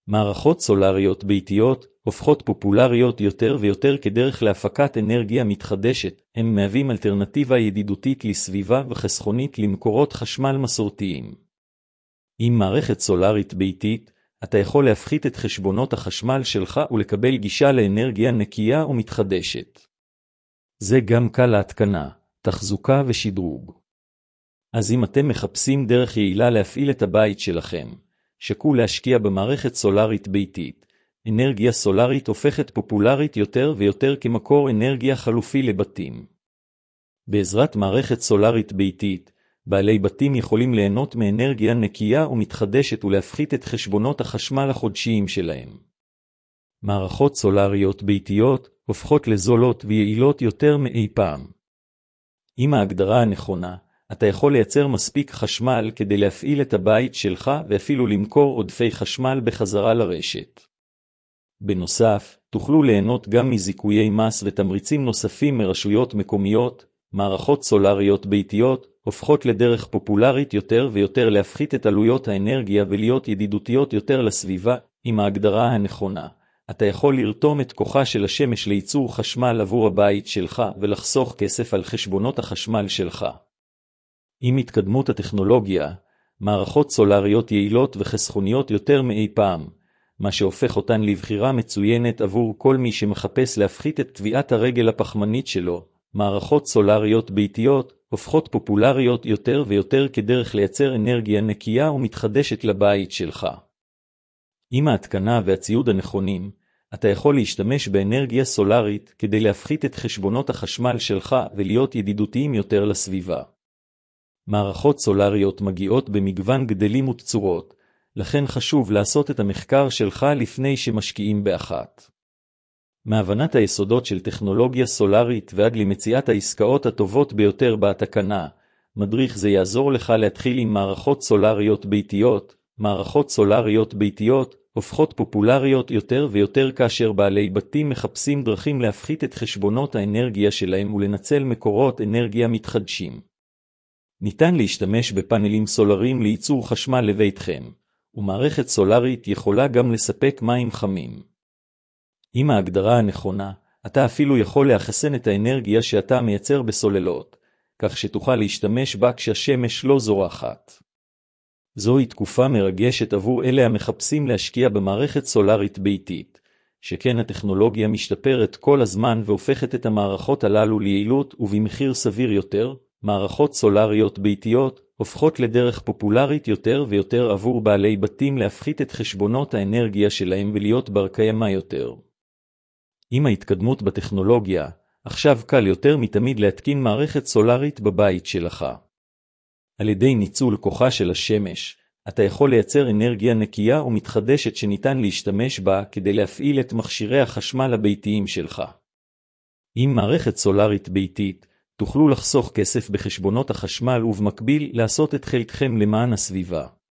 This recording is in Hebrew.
מערכות סולריות ביתיות הופכות פופולריות יותר ויותר כדרך להפקת אנרגיה מתחדשת. הם מהווים אלטרנטיבה ידידותית לסביבה וחסכונית למקורות חשמל מסורתיים. עם מערכת סולרית ביתית, אתה יכול להפחית את חשבונות החשמל שלך ולקבל גישה לאנרגיה נקייה ומתחדשת. זה גם קל להתקנה, תחזוקה ושדרוג. אז אם אתם מחפשים דרך יעילה להפעיל את הבית שלכם, שקול להשקיע במערכת סולרית ביתית. אנרגיה סולרית הופכת פופולרית יותר ויותר כמקור אנרגיה חלופי לבתים. בעזרת מערכת סולרית ביתית, בעלי בתים יכולים ליהנות מאנרגיה נקייה ומתחדשת ולהפחית את חשבונות החשמל החודשיים שלהם. מערכות סולריות ביתיות הופכות לזולות ויעילות יותר מאי פעם. עם ההגדרה הנכונה, אתה יכול לייצר מספיק חשמל כדי להפעיל את הבית שלך ואפילו למכור עודפי חשמל בחזרה לרשת. בנוסף, תוכלו ליהנות גם מזיכויי מס ותמריצים נוספים מרשויות מקומיות. מערכות סולריות ביתיות הופכות לדרך פופולרית יותר ויותר להפחית את עלויות האנרגיה ולהיות ידידותיות יותר לסביבה. עם ההגדרה הנכונה, אתה יכול לרתום את כוחה של השמש לייצור חשמל עבור הבית שלך ולחסוך כסף על חשבונות החשמל שלך. עם התקדמות הטכנולוגיה, מערכות סולריות יעילות וחסכוניות יותר מאי פעם, מה שהופך אותן לבחירה מצוינת עבור כל מי שמחפש להפחית את טביעת הרגל הפחמנית שלו. מערכות סולריות ביתיות הופכות פופולריות יותר ויותר כדרך לייצר אנרגיה נקייה ומתחדשת לבית שלך. עם ההתקנה והציוד הנכונים, אתה יכול להשתמש באנרגיה סולרית כדי להפחית את חשבונות החשמל שלך ולהיות ידידותיים יותר לסביבה. מערכות סולריות מגיעות במגוון גדלים ותצורות, לכן חשוב לעשות את המחקר שלך לפני שמשקיעים באחת. מהבנת היסודות של טכנולוגיה סולרית ועד למציאת העסקאות הטובות ביותר בהתקנה, מדריך זה יעזור לך להתחיל עם מערכות סולריות ביתיות. מערכות סולריות ביתיות הופכות פופולריות יותר ויותר כאשר בעלי בתים מחפשים דרכים להפחית את חשבונות האנרגיה שלהם ולנצל מקורות אנרגיה מתחדשים. ניתן להשתמש בפאנלים סולריים לייצור חשמל לביתכם, ומערכת סולרית יכולה גם לספק מים חמים. עם ההגדרה הנכונה, אתה אפילו יכול לאחסן את האנרגיה שאתה מייצר בסוללות, כך שתוכל להשתמש בה כשהשמש לא זורחת. זוהי תקופה מרגשת עבור אלה המחפשים להשקיע במערכת סולרית ביתית, שכן הטכנולוגיה משתפרת כל הזמן והופכת את המערכות הללו ליעילות ובמחיר סביר יותר. מערכות סולריות ביתיות הופכות לדרך פופולרית יותר ויותר עבור בעלי בתים להפחית את חשבונות האנרגיה שלהם ולהיות בר קיימא יותר. עם ההתקדמות בטכנולוגיה, עכשיו קל יותר מתמיד להתקין מערכת סולרית בבית שלך. על ידי ניצול כוחה של השמש, אתה יכול לייצר אנרגיה נקייה ומתחדשת שניתן להשתמש בה כדי להפעיל את מכשירי החשמל הביתיים שלך. עם מערכת סולרית ביתית, תוכלו לחסוך כסף בחשבונות החשמל ובמקביל לעשות את חלקכם למען הסביבה.